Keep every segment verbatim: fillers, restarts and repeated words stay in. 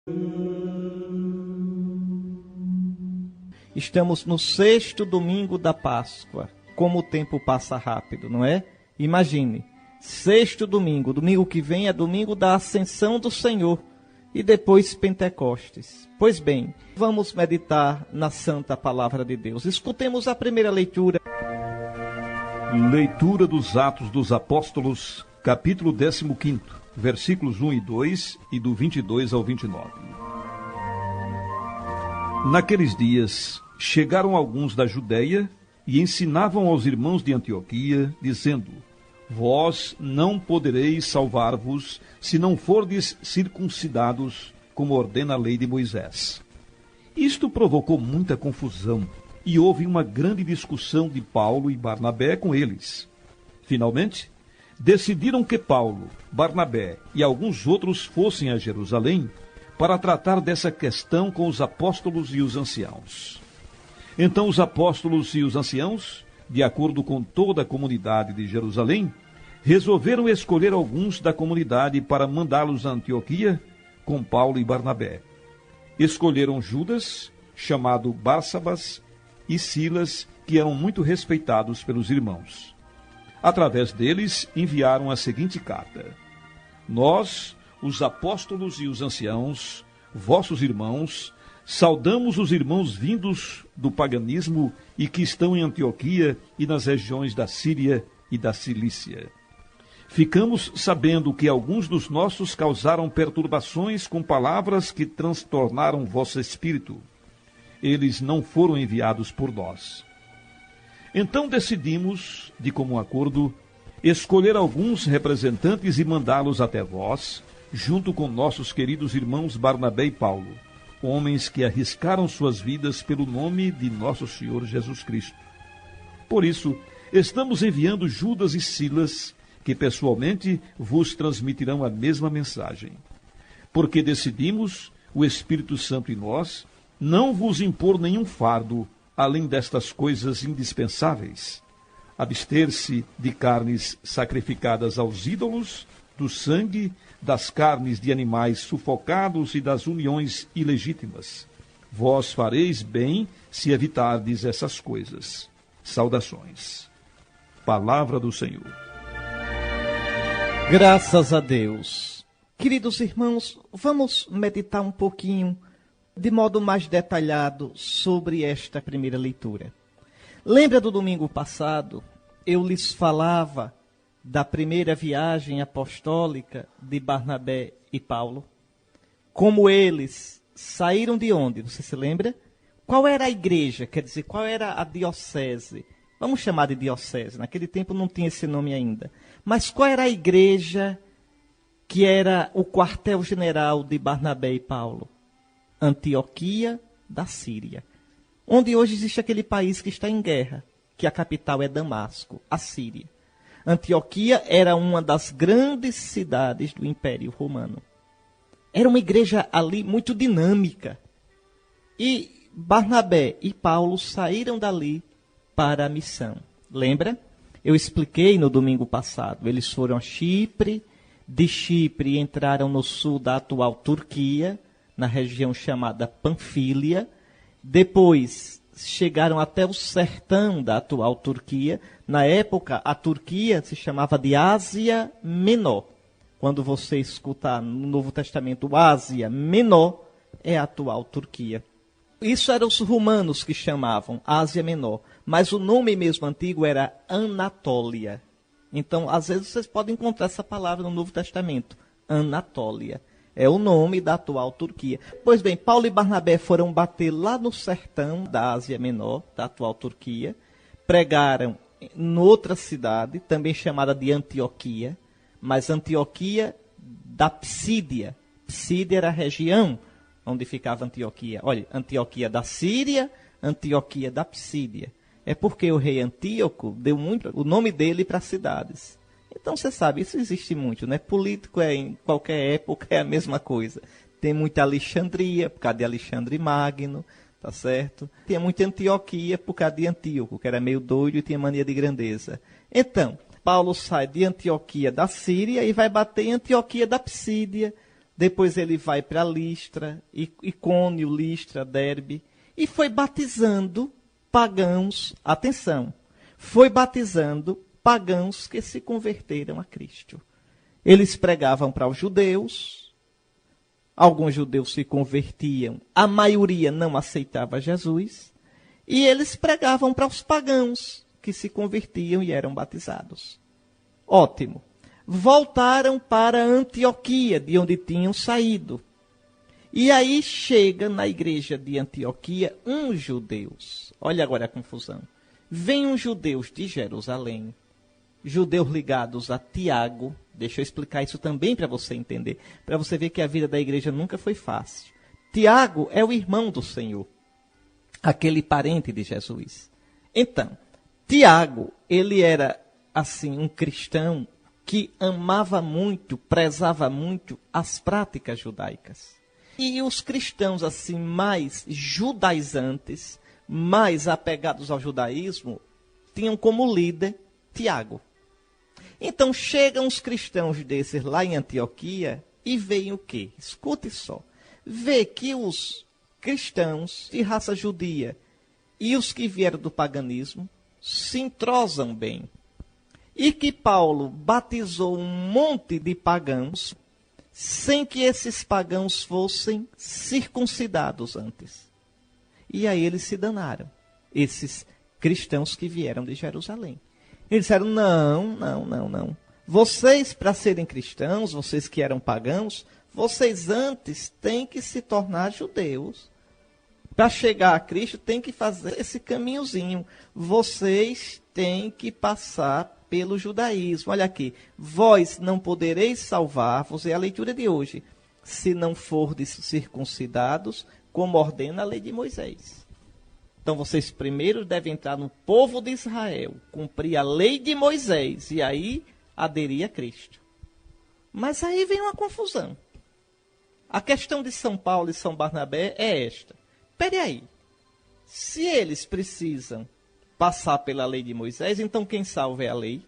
Estamos no sexto domingo da Páscoa. Como o tempo passa rápido, não é? Imagine, sexto domingo, domingo que vem é domingo da Ascensão do Senhor e depois Pentecostes. Pois bem, vamos meditar na Santa Palavra de Deus. Escutemos a primeira leitura. Leitura dos Atos dos Apóstolos, capítulo décimo quinto, versículos um e dois e do vinte e dois ao vinte e nove. Naqueles dias, chegaram alguns da Judeia e ensinavam aos irmãos de Antioquia, dizendo: Vós não podereis salvar-vos se não fordes circuncidados, como ordena a lei de Moisés. Isto provocou muita confusão, e houve uma grande discussão de Paulo e Barnabé com eles. Finalmente, decidiram que Paulo, Barnabé e alguns outros fossem a Jerusalém para tratar dessa questão com os apóstolos e os anciãos. Então os apóstolos e os anciãos, de acordo com toda a comunidade de Jerusalém, resolveram escolher alguns da comunidade para mandá-los a Antioquia com Paulo e Barnabé. Escolheram Judas, chamado Barsabas, e Silas, que eram muito respeitados pelos irmãos. Através deles, enviaram a seguinte carta: Nós, os apóstolos e os anciãos, vossos irmãos, saudamos os irmãos vindos do paganismo e que estão em Antioquia e nas regiões da Síria e da Cilícia. Ficamos sabendo que alguns dos nossos causaram perturbações com palavras que transtornaram vosso espírito. Eles não foram enviados por nós. Então decidimos, de comum acordo, escolher alguns representantes e mandá-los até vós, junto com nossos queridos irmãos Barnabé e Paulo, homens que arriscaram suas vidas pelo nome de nosso Senhor Jesus Cristo. Por isso, estamos enviando Judas e Silas, que pessoalmente vos transmitirão a mesma mensagem. Porque decidimos, o Espírito Santo e nós, não vos impor nenhum fardo, além destas coisas indispensáveis: abster-se de carnes sacrificadas aos ídolos, do sangue, das carnes de animais sufocados e das uniões ilegítimas. Vós fareis bem se evitardes essas coisas. Saudações. Palavra do Senhor. Graças a Deus. Queridos irmãos, vamos meditar um pouquinho, de modo mais detalhado, sobre esta primeira leitura. Lembra do domingo passado? Eu lhes falava da primeira viagem apostólica de Barnabé e Paulo. Como eles saíram de onde? Você se lembra? Qual era a igreja? Quer dizer, qual era a diocese? Vamos chamar de diocese. Naquele tempo não tinha esse nome ainda. Mas qual era a igreja que era o quartel-general de Barnabé e Paulo? Antioquia da Síria. Onde hoje existe aquele país que está em guerra, que a capital é Damasco, a Síria. Antioquia era uma das grandes cidades do Império Romano. Era uma igreja ali muito dinâmica. E Barnabé e Paulo saíram dali para a missão. Lembra? Eu expliquei no domingo passado. Eles foram a Chipre, de Chipre entraram no sul da atual Turquia, na região chamada Panfília. Depois chegaram até o sertão da atual Turquia. Na época, a Turquia se chamava de Ásia Menor. Quando você escutar no Novo Testamento Ásia Menor, é a atual Turquia. Isso eram os romanos que chamavam Ásia Menor, mas o nome mesmo antigo era Anatólia. Então, às vezes, vocês podem encontrar essa palavra no Novo Testamento, Anatólia. É o nome da atual Turquia. Pois bem, Paulo e Barnabé foram bater lá no sertão da Ásia Menor, da atual Turquia. Pregaram em outra cidade, também chamada de Antioquia, mas Antioquia da Psídia. Psídia era a região onde ficava Antioquia. Olha, Antioquia da Síria, Antioquia da Psídia. É porque o rei Antíoco deu muito o nome dele para cidades. Então, você sabe, isso existe muito, né? Político é, em qualquer época é a mesma coisa. Tem muita Alexandria, por causa de Alexandre Magno, tá certo? Tinha muita Antioquia, por causa de Antíoco, que era meio doido e tinha mania de grandeza. Então, Paulo sai de Antioquia da Síria e vai bater em Antioquia da Psídia, Depois ele vai para Listra, Icônio, Listra, Derbe, e foi batizando pagãos, atenção, foi batizando pagãos que se converteram a Cristo. Eles pregavam para os judeus, alguns judeus se convertiam, a maioria não aceitava Jesus, e eles pregavam para os pagãos, que se convertiam e eram batizados. Ótimo. Voltaram para Antioquia, de onde tinham saído. E aí chega na igreja de Antioquia uns judeus. Olha agora a confusão. Vêm uns judeus de Jerusalém, judeus ligados a Tiago. Deixa eu explicar isso também para você entender, para você ver que a vida da igreja nunca foi fácil. Tiago é o irmão do Senhor, aquele parente de Jesus. Então, Tiago, ele era, assim, um cristão que amava muito, prezava muito as práticas judaicas. E os cristãos, assim, mais judaizantes, mais apegados ao judaísmo, tinham como líder Tiago. Então, chegam os cristãos desses lá em Antioquia e veem o quê? Escute só. Vê que os cristãos de raça judia e os que vieram do paganismo se entrosam bem. E que Paulo batizou um monte de pagãos sem que esses pagãos fossem circuncidados antes. E aí eles se danaram, esses cristãos que vieram de Jerusalém. Eles disseram, não, não, não, não. Vocês, para serem cristãos, vocês que eram pagãos, vocês antes têm que se tornar judeus. Para chegar a Cristo, tem que fazer esse caminhozinho. Vocês têm que passar pelo judaísmo. Olha aqui. Vós não podereis salvar-vos, é a leitura de hoje, se não fordes circuncidados, como ordena a lei de Moisés. Então, vocês primeiro devem entrar no povo de Israel, cumprir a lei de Moisés, e aí aderir a Cristo. Mas aí vem uma confusão. A questão de São Paulo e São Barnabé é esta. Espere aí, se eles precisam passar pela lei de Moisés, então quem salva é a lei?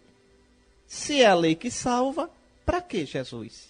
Se é a lei que salva, para que Jesus?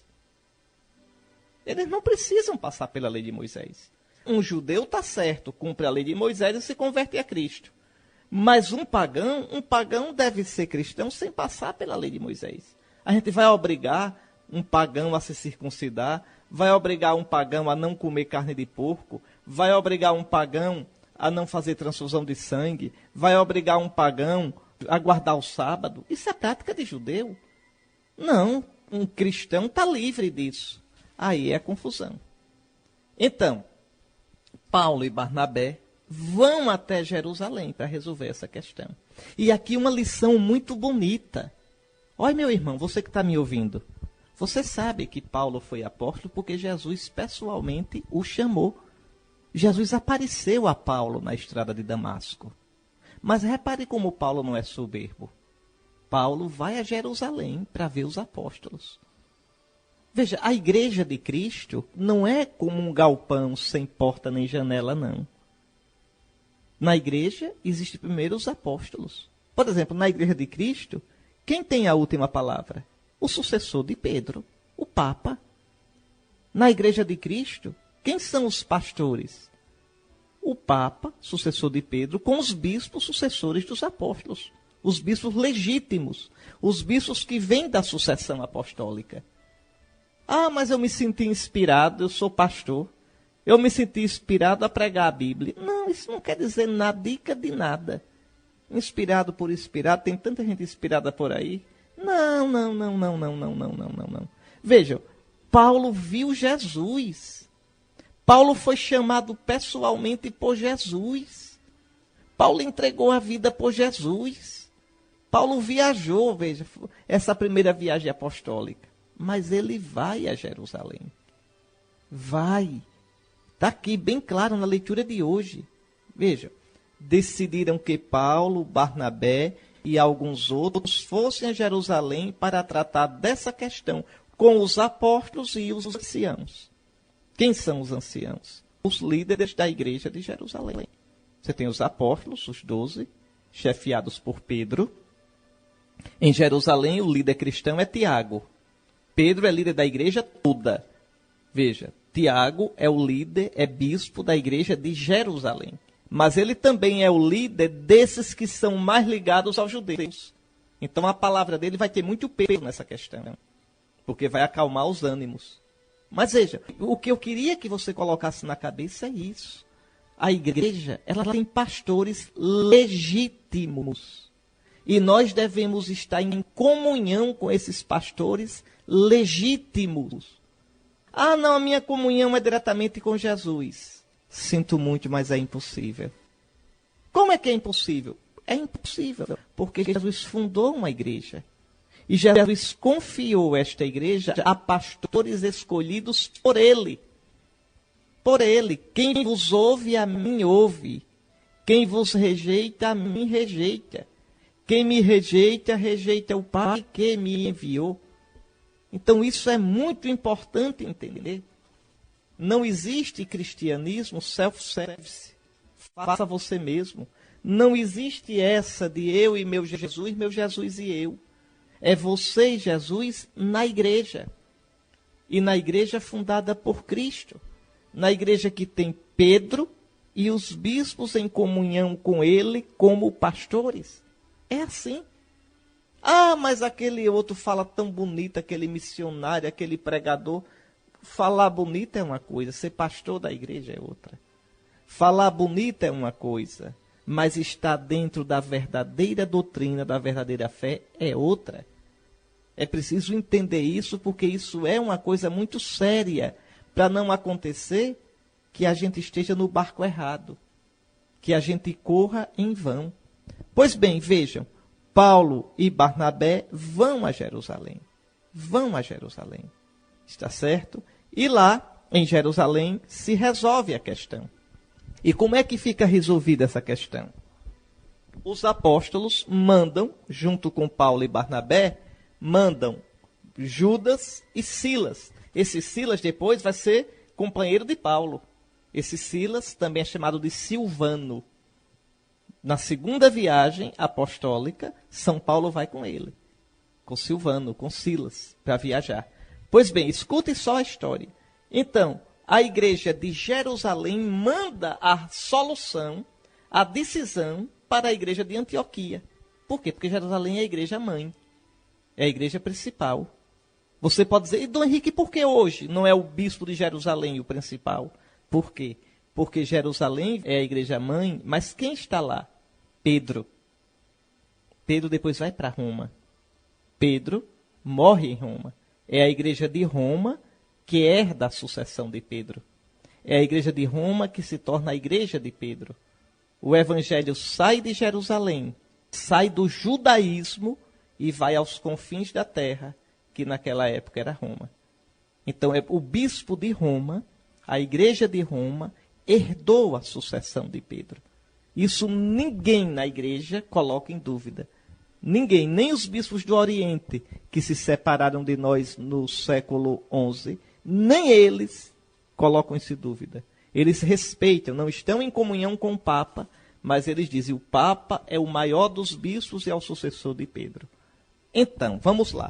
Eles não precisam passar pela lei de Moisés. Um judeu está certo, cumpre a lei de Moisés e se converte a Cristo. Mas um pagão, um pagão deve ser cristão sem passar pela lei de Moisés. A gente vai obrigar um pagão a se circuncidar, vai obrigar um pagão a não comer carne de porco, vai obrigar um pagão a não fazer transfusão de sangue, vai obrigar um pagão a guardar o sábado. Isso é prática de judeu. Não, um cristão está livre disso. Aí é confusão. Então, Paulo e Barnabé vão até Jerusalém para resolver essa questão. E aqui uma lição muito bonita. Olha, meu irmão, você que está me ouvindo, você sabe que Paulo foi apóstolo porque Jesus pessoalmente o chamou. Jesus apareceu a Paulo na estrada de Damasco. Mas repare como Paulo não é soberbo. Paulo vai a Jerusalém para ver os apóstolos. Veja, a igreja de Cristo não é como um galpão sem porta nem janela, não. Na igreja existem primeiro os apóstolos. Por exemplo, na igreja de Cristo, quem tem a última palavra? O sucessor de Pedro, o Papa. Na igreja de Cristo, quem são os pastores? O Papa, sucessor de Pedro, com os bispos sucessores dos apóstolos. Os bispos legítimos, os bispos que vêm da sucessão apostólica. Ah, mas eu me senti inspirado, eu sou pastor. Eu me senti inspirado a pregar a Bíblia. Não, isso não quer dizer nada, dica de nada. Inspirado por inspirado, tem tanta gente inspirada por aí. Não, não, não, não, não, não, não, não, não, não. Vejam, Paulo viu Jesus. Paulo foi chamado pessoalmente por Jesus. Paulo entregou a vida por Jesus. Paulo viajou, veja, essa primeira viagem apostólica. Mas ele vai a Jerusalém. Vai. Está aqui bem claro na leitura de hoje. Veja, decidiram que Paulo, Barnabé e alguns outros fossem a Jerusalém para tratar dessa questão com os apóstolos e os anciãos. Quem são os anciãos? Os líderes da igreja de Jerusalém. Você tem os apóstolos, os doze, chefiados por Pedro. Em Jerusalém, o líder cristão é Tiago. Pedro é líder da igreja toda. Veja, Tiago é o líder, é bispo da igreja de Jerusalém. Mas ele também é o líder desses que são mais ligados aos judeus. Então a palavra dele vai ter muito peso nessa questão, porque vai acalmar os ânimos. Mas veja, o que eu queria que você colocasse na cabeça é isso. A igreja, ela tem pastores legítimos. E nós devemos estar em comunhão com esses pastores legítimos. Ah, não, a minha comunhão é diretamente com Jesus. Sinto muito, mas é impossível. Como é que é impossível? É impossível, porque Jesus fundou uma igreja. E Jesus confiou esta igreja a pastores escolhidos por ele. Por ele. Quem vos ouve, a mim ouve. Quem vos rejeita, a mim rejeita. Quem me rejeita, rejeita o Pai que me enviou. Então isso é muito importante entender. Não existe cristianismo self-service. Faça você mesmo. Não existe essa de eu e meu Jesus, meu Jesus e eu. É você e Jesus na igreja. E na igreja fundada por Cristo. Na igreja que tem Pedro e os bispos em comunhão com ele como pastores. É assim. Ah, mas aquele outro fala tão bonito, aquele missionário, aquele pregador. Falar bonito é uma coisa, ser pastor da igreja é outra. Falar bonito é uma coisa, mas estar dentro da verdadeira doutrina, da verdadeira fé, é outra. É preciso entender isso, porque isso é uma coisa muito séria, para não acontecer que a gente esteja no barco errado, que a gente corra em vão. Pois bem, vejam, Paulo e Barnabé vão a Jerusalém. Vão a Jerusalém. Está certo? E lá, em Jerusalém, se resolve a questão. E como é que fica resolvida essa questão? Os apóstolos mandam, junto com Paulo e Barnabé, mandam Judas e Silas. Esse Silas depois vai ser companheiro de Paulo. Esse Silas também é chamado de Silvano. Na segunda viagem apostólica, São Paulo vai com ele, com Silvano, com Silas, para viajar. Pois bem, escutem só a história. Então, a igreja de Jerusalém manda a solução, a decisão para a igreja de Antioquia. Por quê? Porque Jerusalém é a igreja mãe, é a igreja principal. Você pode dizer, e Dom Henrique, por que hoje não é o bispo de Jerusalém o principal? Por quê? Porque Jerusalém é a igreja mãe, mas quem está lá? Pedro. Pedro depois vai para Roma. Pedro morre em Roma. É a igreja de Roma que herda a sucessão de Pedro. É a igreja de Roma que se torna a igreja de Pedro. O evangelho sai de Jerusalém, sai do judaísmo e vai aos confins da terra, que naquela época era Roma. Então, é o bispo de Roma, a igreja de Roma, herdou a sucessão de Pedro. Isso ninguém na igreja coloca em dúvida. Ninguém, nem os bispos do Oriente, que se separaram de nós no século onze, nem eles colocam isso em dúvida. Eles respeitam, não estão em comunhão com o Papa, mas eles dizem, o Papa é o maior dos bispos e é o sucessor de Pedro. Então, vamos lá.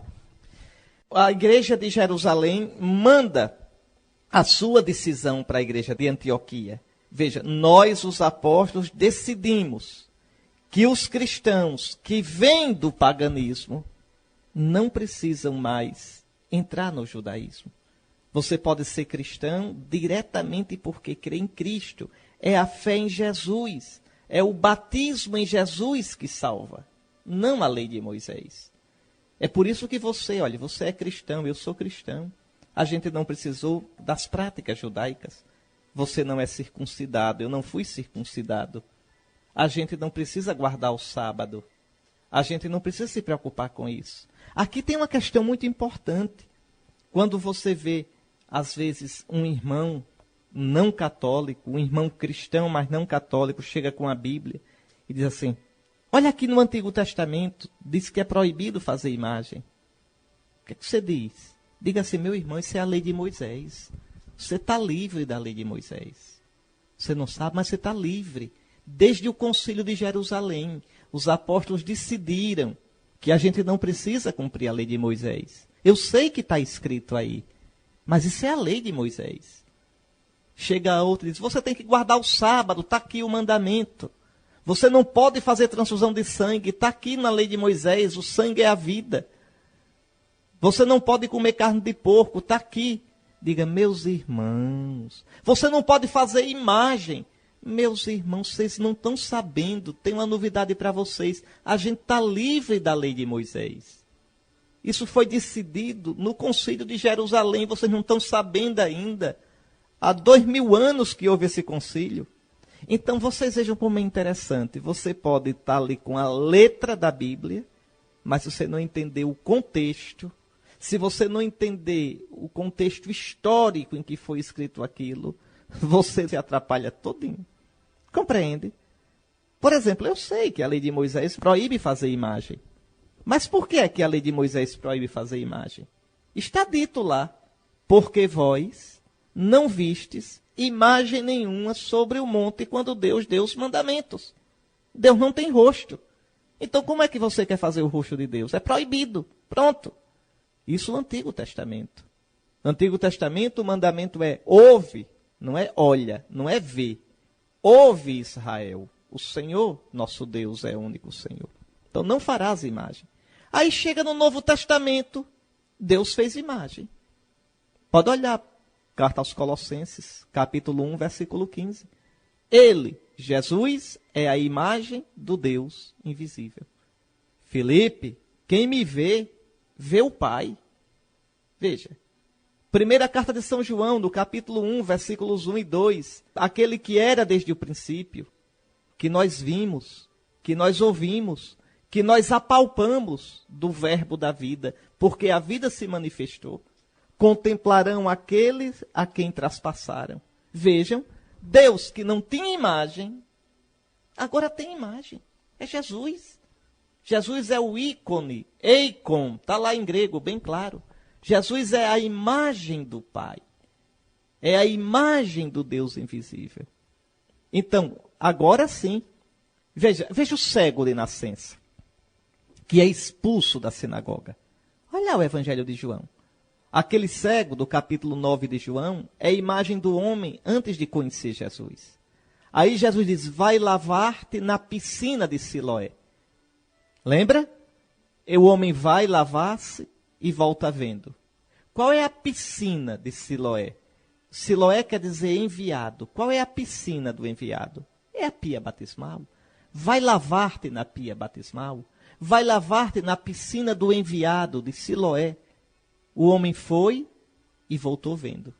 A igreja de Jerusalém manda a sua decisão para a igreja de Antioquia. Veja, nós, os apóstolos, decidimos que os cristãos que vêm do paganismo não precisam mais entrar no judaísmo. Você pode ser cristão diretamente porque crê em Cristo. É a fé em Jesus. É o batismo em Jesus que salva, não a lei de Moisés. É por isso que você, olha, você é cristão, eu sou cristão. A gente não precisou das práticas judaicas. Você não é circuncidado, eu não fui circuncidado. A gente não precisa guardar o sábado. A gente não precisa se preocupar com isso. Aqui tem uma questão muito importante. Quando você vê, às vezes, um irmão não católico, um irmão cristão, mas não católico, chega com a Bíblia e diz assim, olha aqui no Antigo Testamento, diz que é proibido fazer imagem. O que é que você diz? Diga assim, meu irmão, isso é a lei de Moisés. Você está livre da lei de Moisés. Você não sabe, mas você está livre. Desde o concílio de Jerusalém, os apóstolos decidiram que a gente não precisa cumprir a lei de Moisés. Eu sei que está escrito aí. Mas isso é a lei de Moisés. Chega outro e diz, você tem que guardar o sábado, está aqui o mandamento. Você não pode fazer transfusão de sangue, está aqui na lei de Moisés, o sangue é a vida. Você não pode comer carne de porco, está aqui. Diga, meus irmãos, você não pode fazer imagem. Meus irmãos, vocês não estão sabendo, tem uma novidade para vocês. A gente está livre da lei de Moisés. Isso foi decidido no concílio de Jerusalém, vocês não estão sabendo ainda. Há dois mil anos que houve esse concílio. Então, vocês vejam como é interessante. Você pode estar ali com a letra da Bíblia, mas se você não entender o contexto, se você não entender o contexto histórico em que foi escrito aquilo, você se atrapalha todinho. Compreende? Por exemplo, eu sei que a lei de Moisés proíbe fazer imagem. Mas por que é que a lei de Moisés proíbe fazer imagem? Está dito lá, porque vós não vistes imagem nenhuma sobre o monte quando Deus deu os mandamentos. Deus não tem rosto. Então como é que você quer fazer o rosto de Deus? É proibido. Pronto. Isso no Antigo Testamento. No Antigo Testamento o mandamento é ouve, não é olha, não é vê. Ouve, Israel, o Senhor, nosso Deus, é o único Senhor. Então não farás imagem. Aí chega no Novo Testamento, Deus fez imagem. Pode olhar, carta aos Colossenses, capítulo um, versículo quinze. Ele, Jesus, é a imagem do Deus invisível. Filipe, quem me vê, vê o Pai. Veja. Primeira carta de São João, no capítulo um, versículos um e dois. Aquele que era desde o princípio, que nós vimos, que nós ouvimos, que nós apalpamos do verbo da vida, porque a vida se manifestou. Contemplarão aqueles a quem traspassaram. Vejam, Deus que não tinha imagem, agora tem imagem. É Jesus. Jesus é o ícone, eikon, está lá em grego, bem claro. Jesus é a imagem do Pai. É a imagem do Deus invisível. Então, agora sim, veja, veja o cego de nascença, que é expulso da sinagoga. Olha o Evangelho de João. Aquele cego do capítulo nove de João é a imagem do homem antes de conhecer Jesus. Aí Jesus diz, vai lavar-te na piscina de Siloé. Lembra? E o homem vai lavar-se e volta vendo. Qual é a piscina de Siloé? Siloé quer dizer enviado. Qual é a piscina do enviado? É a pia batismal. Vai lavar-te na pia batismal. Vai lavar-te na piscina do enviado de Siloé. O homem foi e voltou vendo.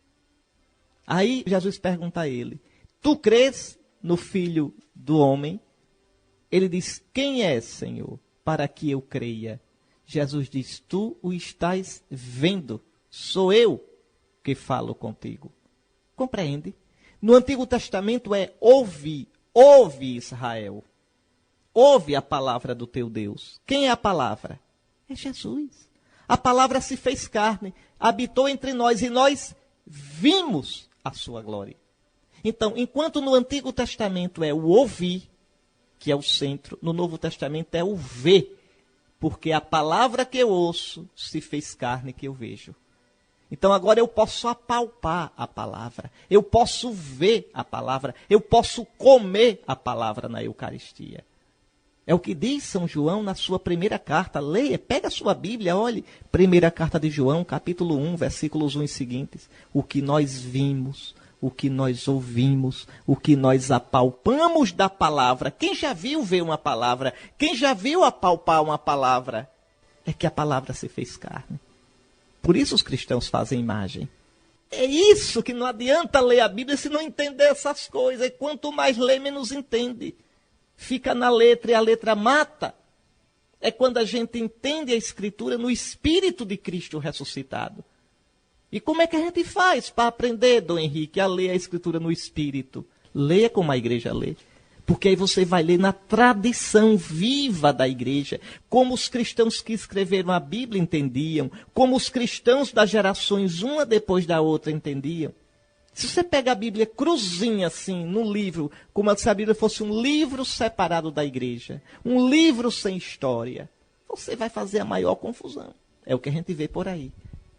Aí Jesus pergunta a ele, tu crês no Filho do Homem? Ele diz, quem é, Senhor, para que eu creia? Jesus diz, tu o estás vendo, sou eu que falo contigo. Compreende? No Antigo Testamento é ouve, ouve Israel. Ouve a palavra do teu Deus. Quem é a palavra? É Jesus. A palavra se fez carne, habitou entre nós e nós vimos a sua glória. Então, enquanto no Antigo Testamento é o ouvir, que é o centro, no Novo Testamento é o ver, porque a palavra que eu ouço se fez carne que eu vejo. Então agora eu posso apalpar a palavra, eu posso ver a palavra, eu posso comer a palavra na Eucaristia. É o que diz São João na sua primeira carta. Leia, pega a sua Bíblia, olhe. Primeira carta de João, capítulo um, versículos um e seguintes. O que nós vimos, o que nós ouvimos, o que nós apalpamos da palavra. Quem já viu ver uma palavra? Quem já viu apalpar uma palavra? É que a palavra se fez carne. Por isso os cristãos fazem imagem. É isso que não adianta ler a Bíblia se não entender essas coisas. E quanto mais lê, menos entende. Fica na letra e a letra mata. É quando a gente entende a Escritura no Espírito de Cristo ressuscitado. E como é que a gente faz para aprender, Dom Henrique, a ler a Escritura no Espírito? Leia como a igreja lê. Porque aí você vai ler na tradição viva da igreja, como os cristãos que escreveram a Bíblia entendiam, como os cristãos das gerações, uma depois da outra, entendiam. Se você pega a Bíblia cruzinha assim, no livro, como se a Bíblia fosse um livro separado da igreja, um livro sem história, você vai fazer a maior confusão. É o que a gente vê por aí. É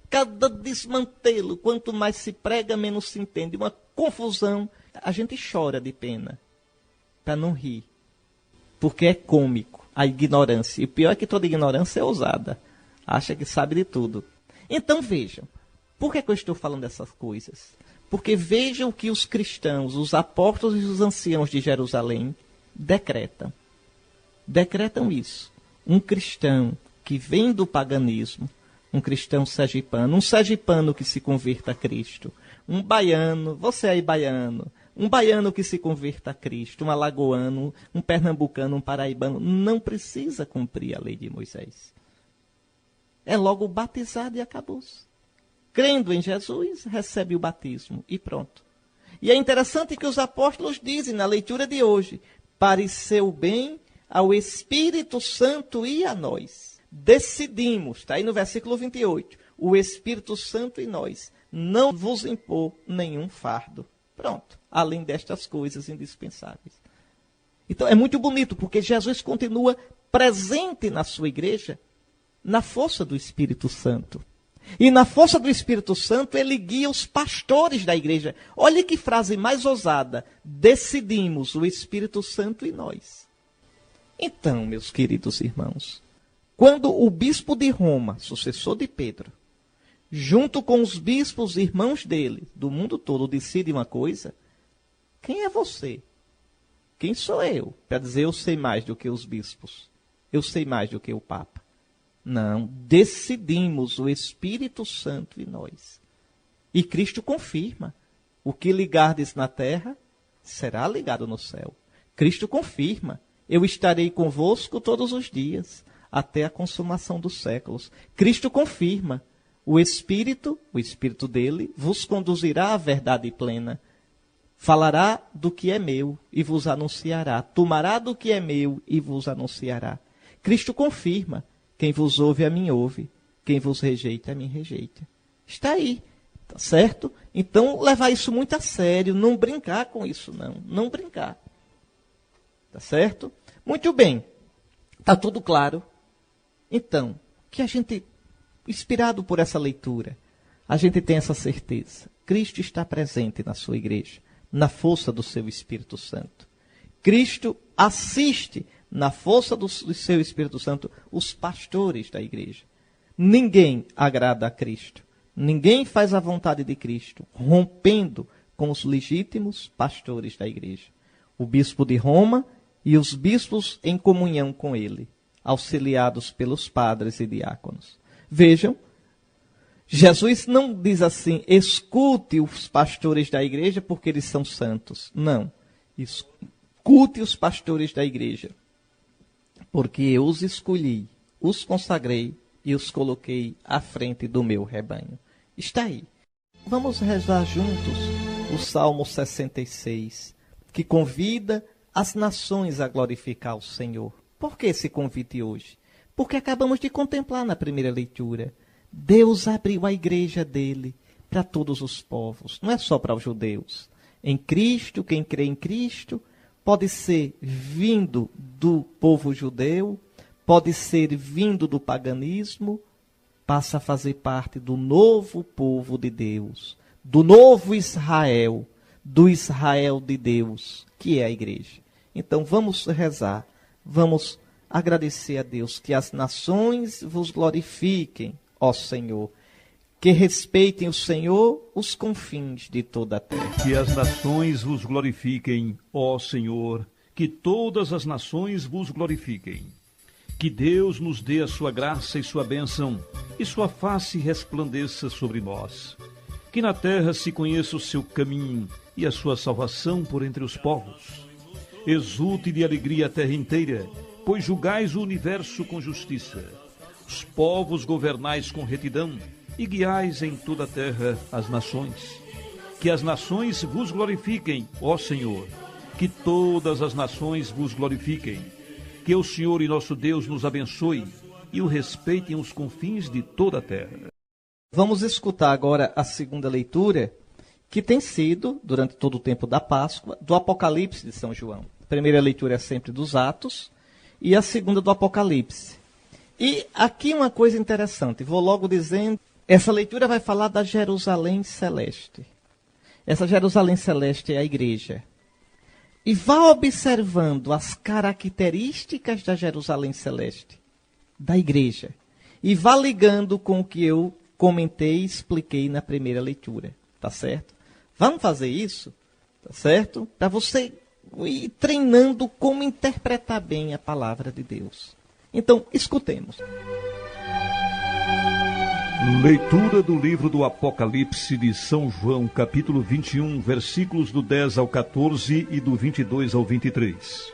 cada desmantelo, quanto mais se prega, menos se entende. Uma confusão. A gente chora de pena, para não rir, porque é cômico a ignorância. E o pior é que toda ignorância é ousada. Acha que sabe de tudo. Então vejam, por que, que eu estou falando dessas coisas? Porque vejam que os cristãos, os apóstolos e os anciãos de Jerusalém decretam. Decretam isso. Um cristão que vem do paganismo, um cristão sergipano, um sergipano que se converta a Cristo, um baiano, você aí baiano, um baiano que se converta a Cristo, um alagoano, um pernambucano, um paraibano, não precisa cumprir a lei de Moisés. É logo batizado e acabou-se. Crendo em Jesus, recebe o batismo e pronto. E é interessante que os apóstolos dizem na leitura de hoje, pareceu bem ao Espírito Santo e a nós. Decidimos, está aí no versículo vinte e oito, o Espírito Santo e nós, não vos impor nenhum fardo. Pronto, além destas coisas indispensáveis. Então é muito bonito, porque Jesus continua presente na sua igreja, na força do Espírito Santo. E na força do Espírito Santo, ele guia os pastores da igreja. Olha que frase mais ousada. Decidimos, o Espírito Santo e nós. Então, meus queridos irmãos, quando o bispo de Roma, sucessor de Pedro, junto com os bispos irmãos dele, do mundo todo, decide uma coisa, quem é você? Quem sou eu? Para dizer, eu sei mais do que os bispos. Eu sei mais do que o Papa. Não, decidimos, o Espírito Santo e nós. E Cristo confirma, o que ligardes na terra, será ligado no céu. Cristo confirma, eu estarei convosco todos os dias, até a consumação dos séculos. Cristo confirma, o Espírito, o Espírito dele, vos conduzirá à verdade plena. Falará do que é meu e vos anunciará. Tomará do que é meu e vos anunciará. Cristo confirma, quem vos ouve, a mim ouve. Quem vos rejeita, a mim rejeita. Está aí, tá certo? Então, levar isso muito a sério, não brincar com isso, não. Não brincar. Tá certo? Muito bem. Está tudo claro? Então, que a gente, inspirado por essa leitura, a gente tem essa certeza. Cristo está presente na sua igreja, na força do seu Espírito Santo. Cristo assiste na força do seu Espírito Santo, os pastores da igreja. Ninguém agrada a Cristo. Ninguém faz a vontade de Cristo, rompendo com os legítimos pastores da igreja. O bispo de Roma e os bispos em comunhão com ele, auxiliados pelos padres e diáconos. Vejam, Jesus não diz assim, escute os pastores da igreja porque eles são santos. Não, escute os pastores da igreja, porque eu os escolhi, os consagrei e os coloquei à frente do meu rebanho. Está aí. Vamos rezar juntos o Salmo sessenta e seis, que convida as nações a glorificar o Senhor. Por que esse convite hoje? Porque acabamos de contemplar na primeira leitura. Deus abriu a igreja dele para todos os povos, não é só para os judeus. Em Cristo, quem crê em Cristo, pode ser vindo do povo judeu, pode ser vindo do paganismo, passa a fazer parte do novo povo de Deus, do novo Israel, do Israel de Deus, que é a igreja. Então vamos rezar, vamos agradecer a Deus, que as nações vos glorifiquem, ó Senhor, que respeitem o Senhor os confins de toda a terra. Que as nações vos glorifiquem, ó Senhor, que todas as nações vos glorifiquem. Que Deus nos dê a sua graça e sua bênção, e sua face resplandeça sobre nós. Que na terra se conheça o seu caminho e a sua salvação por entre os povos. Exulte de alegria a terra inteira, pois julgais o universo com justiça. Os povos governais com retidão, e guiais em toda a terra as nações. Que as nações vos glorifiquem, ó Senhor. Que todas as nações vos glorifiquem. Que o Senhor e nosso Deus nos abençoe e o respeitem os confins de toda a terra. Vamos escutar agora a segunda leitura, que tem sido, durante todo o tempo da Páscoa, do Apocalipse de São João. A primeira leitura é sempre dos Atos e a segunda do Apocalipse. E aqui uma coisa interessante, vou logo dizendo, Essa leitura vai falar da Jerusalém celeste. Essa Jerusalém celeste é a igreja. E vá observando as características da Jerusalém celeste, da igreja. E vá ligando com o que eu comentei e expliquei na primeira leitura. Tá certo? Vamos fazer isso, tá certo? Para você ir treinando como interpretar bem a palavra de Deus. Então, escutemos. Leitura do livro do Apocalipse de São João, capítulo vinte e um, versículos do dez ao quatorze e do vinte e dois ao vinte e três.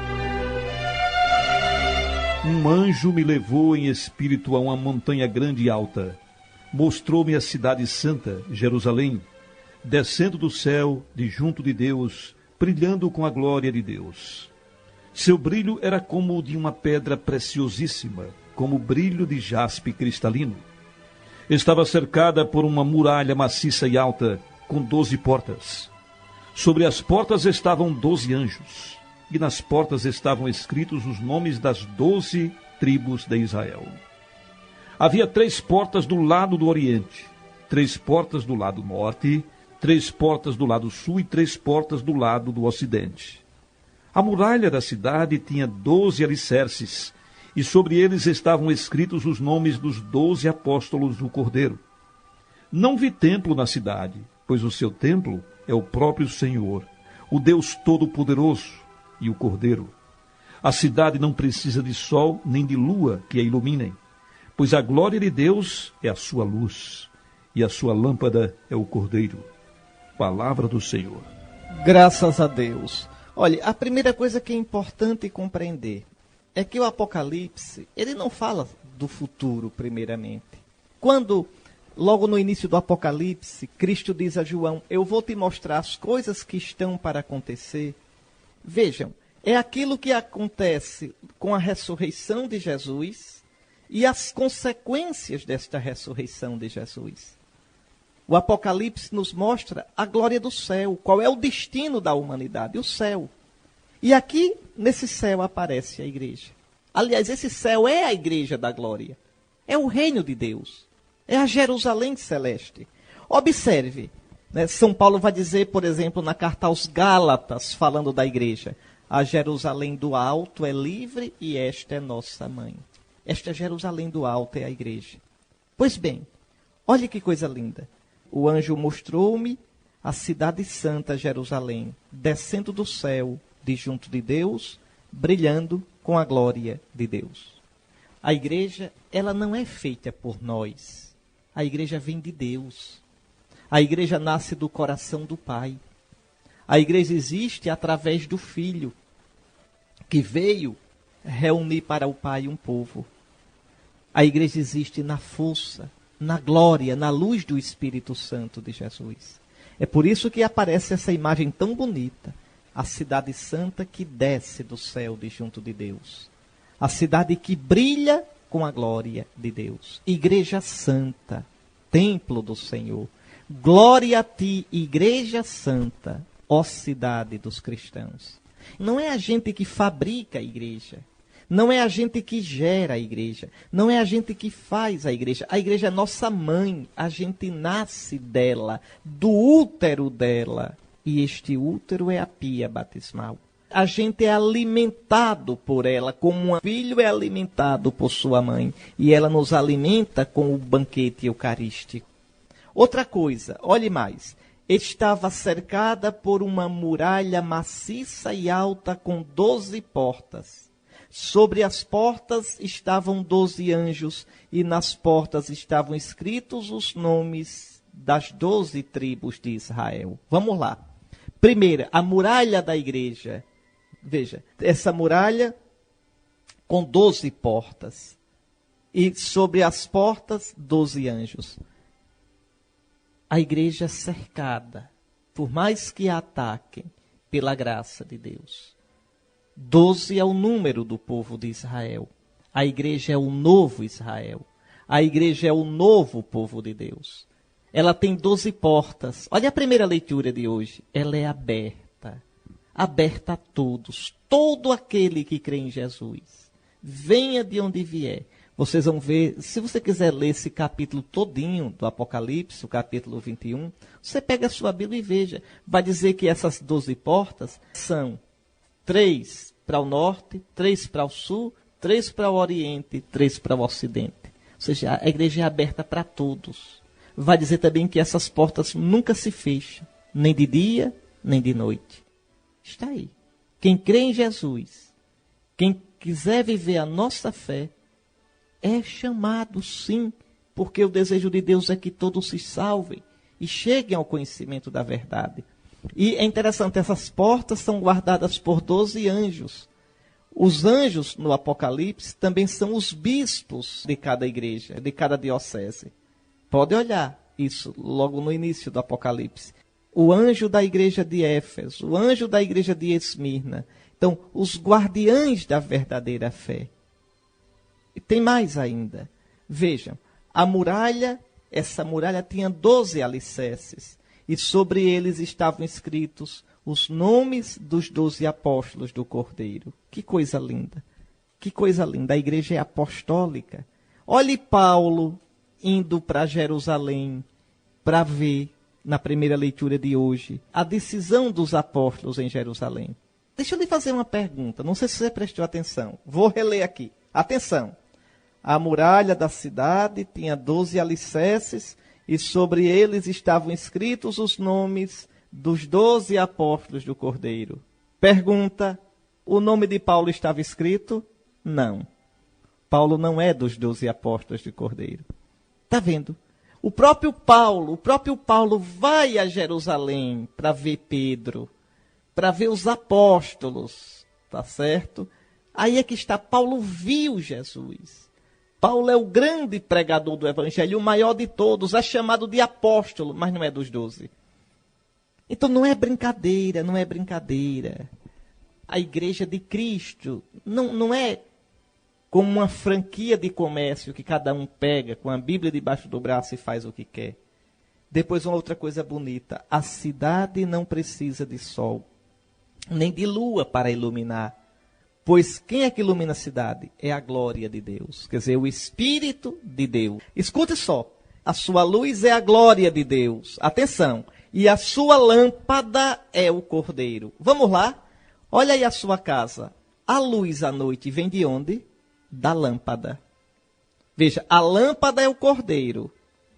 Um anjo me levou em espírito a uma montanha grande e alta. Mostrou-me a cidade santa, Jerusalém, descendo do céu, de junto de Deus, brilhando com a glória de Deus. Seu brilho era como o de uma pedra preciosíssima, como o brilho de jaspe cristalino. Estava cercada por uma muralha maciça e alta, com doze portas. Sobre as portas estavam doze anjos, e nas portas estavam escritos os nomes das doze tribos de Israel. Havia três portas do lado do oriente, três portas do lado norte, três portas do lado sul e três portas do lado do ocidente. A muralha da cidade tinha doze alicerces, e sobre eles estavam escritos os nomes dos doze apóstolos do Cordeiro. Não vi templo na cidade, pois o seu templo é o próprio Senhor, o Deus Todo-Poderoso e o Cordeiro. A cidade não precisa de sol nem de lua que a iluminem, pois a glória de Deus é a sua luz, e a sua lâmpada é o Cordeiro. Palavra do Senhor. Graças a Deus. Olha, a primeira coisa que é importante compreender é que o Apocalipse, ele não fala do futuro, primeiramente. Quando, logo no início do Apocalipse, Cristo diz a João, eu vou te mostrar as coisas que estão para acontecer. Vejam, é aquilo que acontece com a ressurreição de Jesus e as consequências desta ressurreição de Jesus. O Apocalipse nos mostra a glória do céu, qual é o destino da humanidade, o céu. E aqui, nesse céu, aparece a igreja. Aliás, esse céu é a igreja da glória. É o reino de Deus. É a Jerusalém celeste. Observe, né, São Paulo vai dizer, por exemplo, na carta aos Gálatas, falando da igreja, a Jerusalém do alto é livre e esta é nossa mãe. Esta Jerusalém do alto é a igreja. Pois bem, olha que coisa linda. O anjo mostrou-me a cidade santa Jerusalém, descendo do céu, de junto de Deus, brilhando com a glória de Deus. A igreja, ela não é feita por nós. A igreja vem de Deus. A igreja nasce do coração do Pai. A igreja existe através do Filho, que veio reunir para o Pai um povo. A igreja existe na força, na glória, na luz do Espírito Santo de Jesus. É por isso que aparece essa imagem tão bonita. A cidade santa que desce do céu de junto de Deus. A cidade que brilha com a glória de Deus. Igreja santa, templo do Senhor. Glória a ti, igreja santa, ó cidade dos cristãos. Não é a gente que fabrica a igreja. Não é a gente que gera a igreja. Não é a gente que faz a igreja. A igreja é nossa mãe. A gente nasce dela, do útero dela. E este útero é a pia batismal. A gente é alimentado por ela, como um filho é alimentado por sua mãe. E ela nos alimenta com o banquete eucarístico. Outra coisa, olhe mais. Estava cercada por uma muralha maciça e alta com doze portas. Sobre as portas estavam doze anjos, e nas portas estavam escritos os nomes das doze tribos de Israel. Vamos lá. Primeiro, a muralha da igreja. Veja, essa muralha com doze portas. E sobre as portas, doze anjos. A igreja cercada, por mais que a ataquem, pela graça de Deus. Doze é o número do povo de Israel. A igreja é o novo Israel. A igreja é o novo povo de Deus. Ela tem doze portas. Olha a primeira leitura de hoje. Ela é aberta. Aberta a todos. Todo aquele que crê em Jesus. Venha de onde vier. Vocês vão ver, se você quiser ler esse capítulo todinho do Apocalipse, o capítulo vinte e um, você pega a sua Bíblia e veja. Vai dizer que essas doze portas são três para o norte, três para o sul, três para o oriente, três para o ocidente. Ou seja, a igreja é aberta para todos. Vai dizer também que essas portas nunca se fecham, nem de dia, nem de noite. Está aí. Quem crê em Jesus, quem quiser viver a nossa fé, é chamado, sim, porque o desejo de Deus é que todos se salvem e cheguem ao conhecimento da verdade. E é interessante, essas portas são guardadas por doze anjos. Os anjos, no Apocalipse, também são os bispos de cada igreja, de cada diocese. Pode olhar isso logo no início do Apocalipse. O anjo da igreja de Éfeso, o anjo da igreja de Esmirna. Então, os guardiães da verdadeira fé. E tem mais ainda. Vejam, a muralha, essa muralha tinha doze alicerces. E sobre eles estavam escritos os nomes dos doze apóstolos do Cordeiro. Que coisa linda. Que coisa linda. A igreja é apostólica. Olhe Paulo indo para Jerusalém para ver, na primeira leitura de hoje, a decisão dos apóstolos em Jerusalém. Deixa eu lhe fazer uma pergunta. Não sei se você prestou atenção. Vou reler aqui. Atenção. A muralha da cidade tinha doze alicerces e sobre eles estavam escritos os nomes dos doze apóstolos do Cordeiro. Pergunta, o nome de Paulo estava escrito? Não. Paulo não é dos doze apóstolos do Cordeiro. Está vendo? O próprio Paulo, o próprio Paulo vai a Jerusalém para ver Pedro, para ver os apóstolos, tá certo? Aí é que está, Paulo viu Jesus. Paulo é o grande pregador do Evangelho, o maior de todos, é chamado de apóstolo, mas não é dos doze. Então não é brincadeira, não é brincadeira. A igreja de Cristo não, não é como uma franquia de comércio que cada um pega com a Bíblia debaixo do braço e faz o que quer. Depois uma outra coisa bonita, a cidade não precisa de sol, nem de lua para iluminar. Pois quem é que ilumina a cidade? É a glória de Deus. Quer dizer, o Espírito de Deus. Escute só. A sua luz é a glória de Deus. Atenção. E a sua lâmpada é o Cordeiro. Vamos lá? Olha aí a sua casa. A luz à noite vem de onde? Da lâmpada. Veja, a lâmpada é o Cordeiro.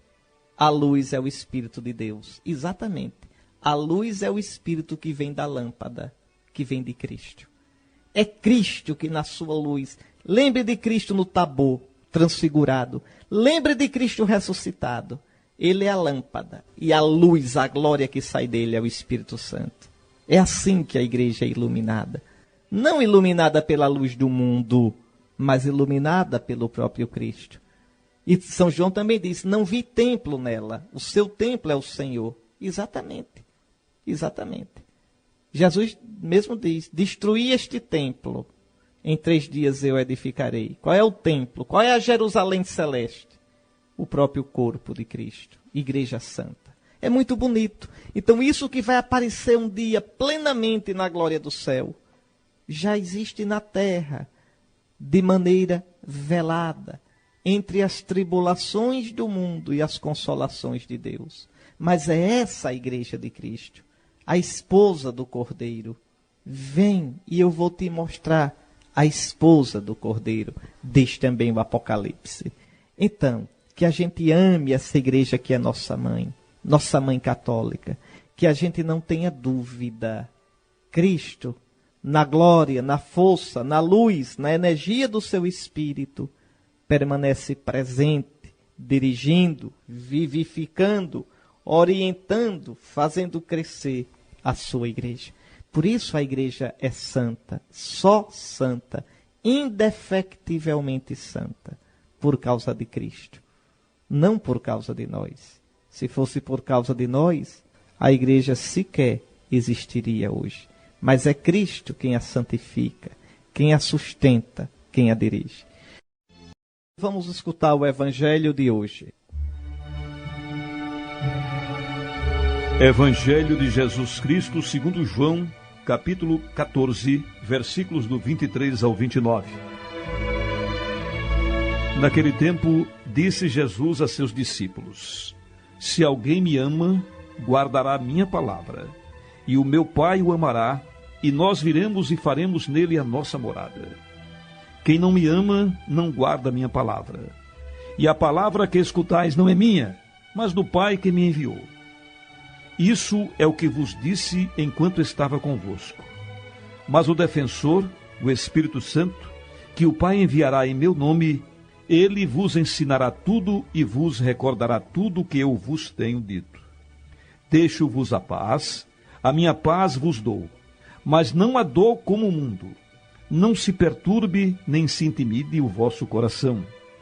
A luz é o Espírito de Deus. Exatamente. A luz é o Espírito que vem da lâmpada, que vem de Cristo. É Cristo que na sua luz, lembre de Cristo no Tabor, transfigurado. Lembre de Cristo ressuscitado. Ele é a lâmpada e a luz, a glória que sai dele é o Espírito Santo. É assim que a igreja é iluminada. Não iluminada pela luz do mundo, mas iluminada pelo próprio Cristo. E São João também diz, não vi templo nela, o seu templo é o Senhor. Exatamente, exatamente. Jesus mesmo diz, destruí este templo, em três dias eu edificarei. Qual é o templo? Qual é a Jerusalém celeste? O próprio corpo de Cristo, Igreja Santa. É muito bonito. Então isso que vai aparecer um dia plenamente na glória do céu, já existe na terra, de maneira velada, entre as tribulações do mundo e as consolações de Deus. Mas é essa a Igreja de Cristo, a esposa do Cordeiro. Vem e eu vou te mostrar a esposa do Cordeiro, diz também o Apocalipse. Então, que a gente ame essa igreja que é nossa mãe, nossa mãe católica, que a gente não tenha dúvida. Cristo, na glória, na força, na luz, na energia do seu Espírito, permanece presente, dirigindo, vivificando, orientando, fazendo crescer a sua igreja. Por isso a igreja é santa, só santa, indefectivelmente santa, por causa de Cristo, não por causa de nós. Se fosse por causa de nós, a igreja sequer existiria hoje. Mas é Cristo quem a santifica, quem a sustenta, quem a dirige. Vamos escutar o Evangelho de hoje. Evangelho de Jesus Cristo segundo João, capítulo catorze, versículos do vinte e três ao vinte e nove. Naquele tempo, disse Jesus a seus discípulos: Se alguém me ama, guardará a minha palavra, e o meu Pai o amará, e nós viremos e faremos nele a nossa morada. Quem não me ama, não guarda a minha palavra. E a palavra que escutais não é minha, mas do Pai que me enviou. Isso é o que vos disse enquanto estava convosco. Mas o defensor, o Espírito Santo, que o Pai enviará em meu nome, ele vos ensinará tudo e vos recordará tudo o que eu vos tenho dito. Deixo-vos a paz, a minha paz vos dou, mas não a dou como o mundo. Não se perturbe nem se intimide o vosso coração.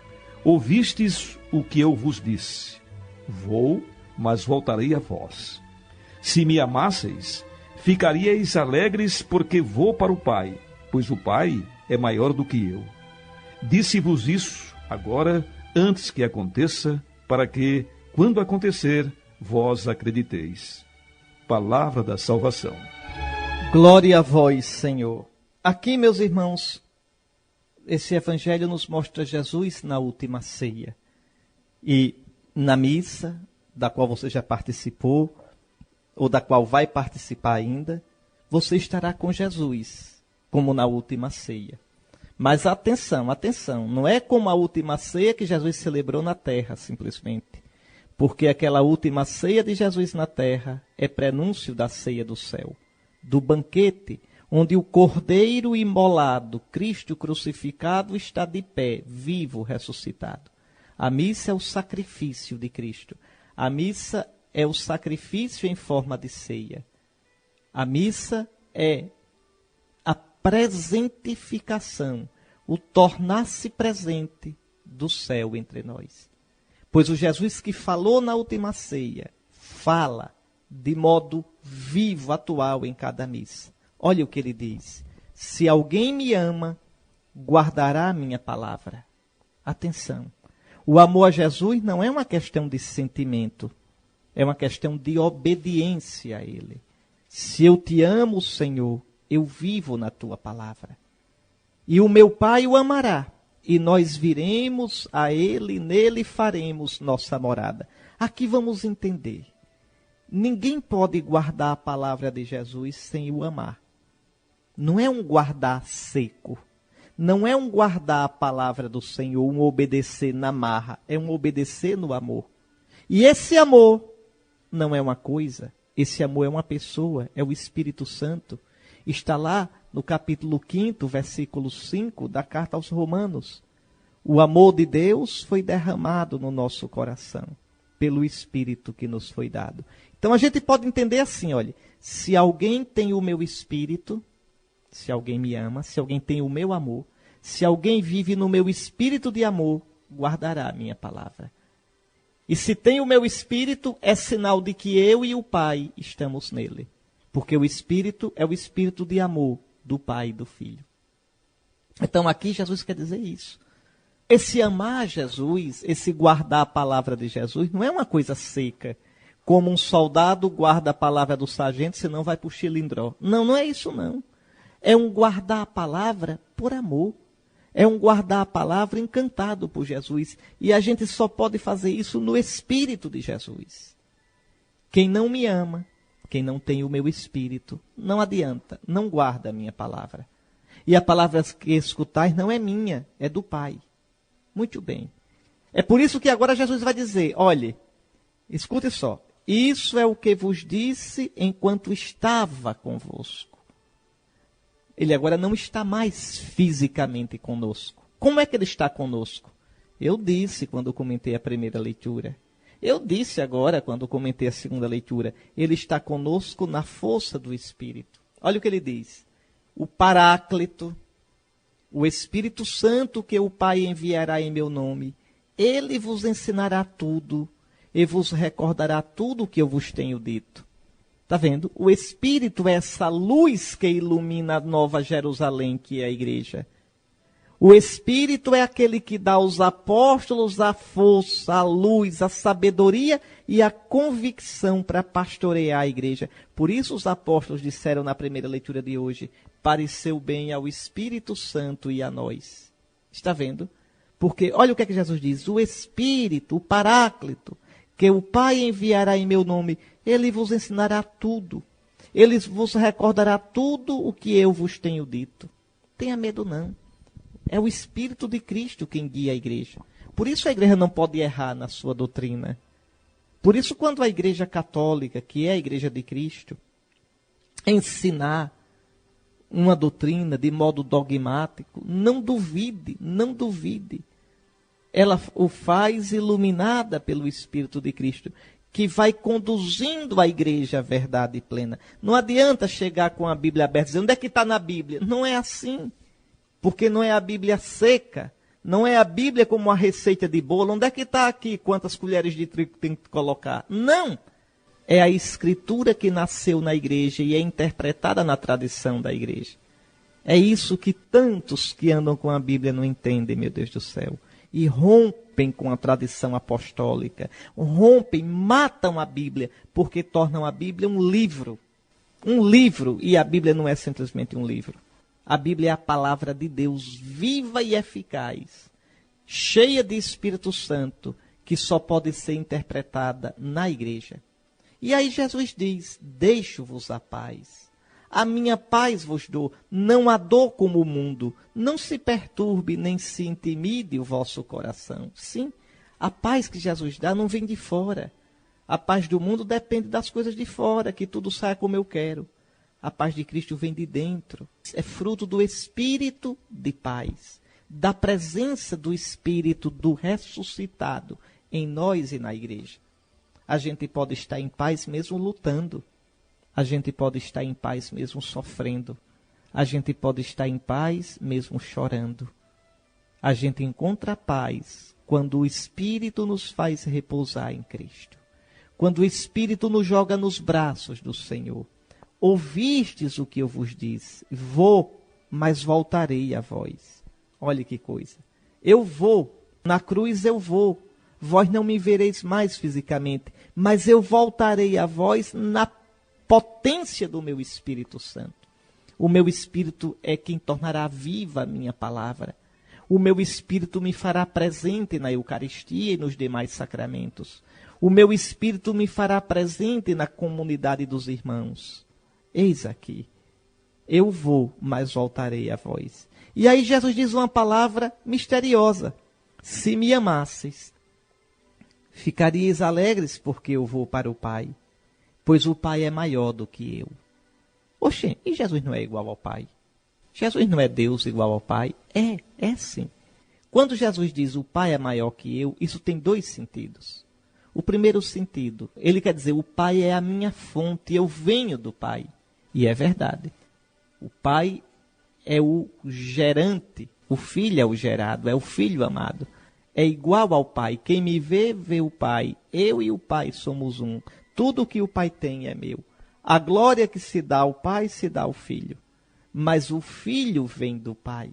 Ouvistes o que eu vos disse. Vou, mas voltarei a vós. Se me amasseis, ficaríeis alegres porque vou para o Pai, pois o Pai é maior do que eu. Disse-vos isso agora, antes que aconteça, para que, quando acontecer, vós acrediteis. Palavra da salvação. Glória a vós, Senhor. Aqui, meus irmãos, esse evangelho nos mostra Jesus na última ceia. E na missa, da qual você já participou, ou da qual vai participar ainda, você estará com Jesus, como na última ceia. Mas atenção, atenção, não é como a última ceia que Jesus celebrou na terra, simplesmente. Porque aquela última ceia de Jesus na terra é prenúncio da ceia do céu, do banquete, onde o Cordeiro imolado, Cristo crucificado, está de pé, vivo, ressuscitado. A missa é o sacrifício de Cristo. A missa é o sacrifício em forma de ceia. A missa é a presentificação, o tornar-se presente do céu entre nós. Pois o Jesus que falou na última ceia, fala de modo vivo, atual em cada missa. Olha o que ele diz: se alguém me ama, guardará a minha palavra. Atenção, o amor a Jesus não é uma questão de sentimento, é uma questão de obediência a Ele. Se eu te amo, Senhor, eu vivo na tua palavra. E o meu Pai o amará, e nós viremos a Ele, e nele faremos nossa morada. Aqui vamos entender. Ninguém pode guardar a palavra de Jesus sem o amar. Não é um guardar seco. Não é um guardar a palavra do Senhor, um obedecer na marra. É um obedecer no amor. E esse amor não é uma coisa, esse amor é uma pessoa, é o Espírito Santo. Está lá no capítulo quinto, versículo cinco da carta aos Romanos. O amor de Deus foi derramado no nosso coração, pelo Espírito que nos foi dado. Então a gente pode entender assim, olha, se alguém tem o meu Espírito, se alguém me ama, se alguém tem o meu amor, se alguém vive no meu espírito de amor, guardará a minha palavra. E se tem o meu espírito, é sinal de que eu e o Pai estamos nele. Porque o espírito é o espírito de amor do Pai e do Filho. Então aqui Jesus quer dizer isso. Esse amar Jesus, esse guardar a palavra de Jesus, não é uma coisa seca, como um soldado guarda a palavra do sargento, senão vai para o chilindró. Não, não é isso não. É um guardar a palavra por amor. É um guardar a palavra encantado por Jesus. E a gente só pode fazer isso no Espírito de Jesus. Quem não me ama, quem não tem o meu Espírito, não adianta, não guarda a minha palavra. E a palavra que escutais não é minha, é do Pai. Muito bem. É por isso que agora Jesus vai dizer, olhe, escute só, isso é o que vos disse enquanto estava convosco. Ele agora não está mais fisicamente conosco. Como é que ele está conosco? Eu disse quando comentei a primeira leitura. Eu disse agora quando comentei a segunda leitura. Ele está conosco na força do Espírito. Olha o que ele diz. O Paráclito, o Espírito Santo que o Pai enviará em meu nome, ele vos ensinará tudo e vos recordará tudo o que eu vos tenho dito. Está vendo? O Espírito é essa luz que ilumina a Nova Jerusalém, que é a igreja. O Espírito é aquele que dá aos apóstolos a força, a luz, a sabedoria e a convicção para pastorear a igreja. Por isso os apóstolos disseram na primeira leitura de hoje, pareceu bem ao Espírito Santo e a nós. Está vendo? Porque olha o que é que Jesus diz: o Espírito, o Paráclito, que o Pai enviará em meu nome, ele vos ensinará tudo. Ele vos recordará tudo o que eu vos tenho dito. Tenha medo não. É o Espírito de Cristo quem guia a igreja. Por isso a igreja não pode errar na sua doutrina. Por isso, quando a igreja católica, que é a igreja de Cristo, ensinar uma doutrina de modo dogmático, não duvide, não duvide. Ela o faz iluminada pelo Espírito de Cristo, que vai conduzindo a igreja à verdade plena. Não adianta chegar com a Bíblia aberta e dizer, onde é que está na Bíblia? Não é assim, porque não é a Bíblia seca, não é a Bíblia como uma receita de bolo. Onde é que está aqui quantas colheres de trigo tem que colocar? Não! É a Escritura que nasceu na igreja e é interpretada na tradição da igreja. É isso que tantos que andam com a Bíblia não entendem, meu Deus do céu. E rompem com a tradição apostólica. Rompem, matam a Bíblia, porque tornam a Bíblia um livro. Um livro, e a Bíblia não é simplesmente um livro. A Bíblia é a palavra de Deus, viva e eficaz, cheia de Espírito Santo, que só pode ser interpretada na igreja. E aí Jesus diz, deixo-vos a paz. A minha paz vos dou, não a dou como o mundo. Não se perturbe, nem se intimide o vosso coração. Sim, a paz que Jesus dá não vem de fora. A paz do mundo depende das coisas de fora, que tudo saia como eu quero. A paz de Cristo vem de dentro. É fruto do Espírito de paz, da presença do Espírito do ressuscitado em nós e na igreja. A gente pode estar em paz mesmo lutando. A gente pode estar em paz mesmo sofrendo. A gente pode estar em paz mesmo chorando. A gente encontra paz quando o Espírito nos faz repousar em Cristo. Quando o Espírito nos joga nos braços do Senhor. Ouvistes o que eu vos disse. Vou, mas voltarei a vós. Olha que coisa. Eu vou, na cruz eu vou. Vós não me vereis mais fisicamente, mas eu voltarei a vós na potência do meu Espírito Santo. O meu Espírito é quem tornará viva a minha palavra. O meu Espírito me fará presente na Eucaristia e nos demais sacramentos. O meu Espírito me fará presente na comunidade dos irmãos. Eis aqui, eu vou, mas voltarei a vós. E aí Jesus diz uma palavra misteriosa. Se me amasseis, ficaríeis alegres porque eu vou para o Pai, pois o Pai é maior do que eu. Oxê, e Jesus não é igual ao Pai? Jesus não é Deus igual ao Pai? É, é sim. Quando Jesus diz o Pai é maior que eu, isso tem dois sentidos. O primeiro sentido, ele quer dizer, o Pai é a minha fonte, eu venho do Pai. E é verdade. O Pai é o gerante, o Filho é o gerado, é o Filho amado. É igual ao Pai. Quem me vê, vê o Pai. Eu e o Pai somos um. Tudo que o Pai tem é meu. A glória que se dá ao Pai, se dá ao Filho. Mas o Filho vem do Pai.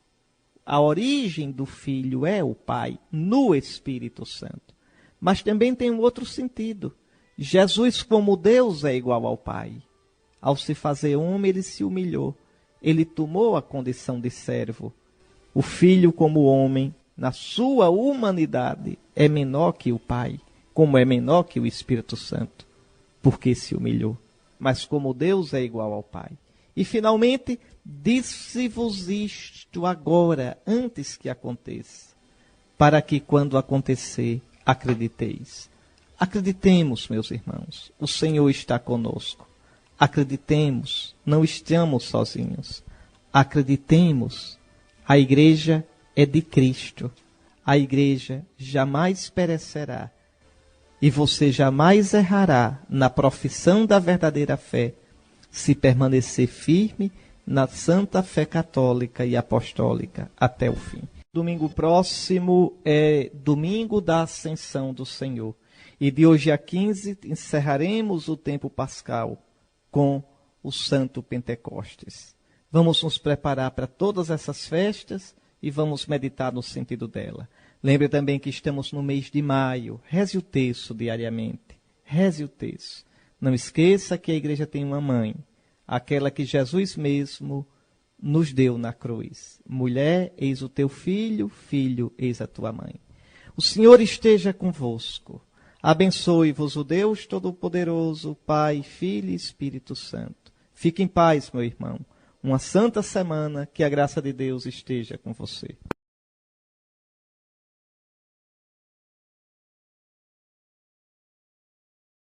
A origem do Filho é o Pai, no Espírito Santo. Mas também tem um outro sentido. Jesus, como Deus, é igual ao Pai. Ao se fazer homem, ele se humilhou. Ele tomou a condição de servo. O Filho, como homem, na sua humanidade, é menor que o Pai, como é menor que o Espírito Santo, porque se humilhou. Mas como Deus é igual ao Pai. E finalmente, disse-vos isto agora, antes que aconteça, para que quando acontecer, acrediteis. Acreditemos, meus irmãos, o Senhor está conosco. Acreditemos, não estamos sozinhos. Acreditemos, a igreja é de Cristo. A igreja jamais perecerá. E você jamais errará na profissão da verdadeira fé, se permanecer firme na santa fé católica e apostólica até o fim. Domingo próximo é domingo da Ascensão do Senhor. E de hoje a quinze encerraremos o tempo pascal com o Santo Pentecostes. Vamos nos preparar para todas essas festas e vamos meditar no sentido dela. Lembre também que estamos no mês de maio. Reze o terço diariamente. Reze o terço. Não esqueça que a igreja tem uma mãe, aquela que Jesus mesmo nos deu na cruz. Mulher, eis o teu filho, filho, eis a tua mãe. O Senhor esteja convosco. Abençoe-vos o Deus Todo-Poderoso, Pai, Filho e Espírito Santo. Fique em paz, meu irmão. Uma santa semana, que a graça de Deus esteja com você.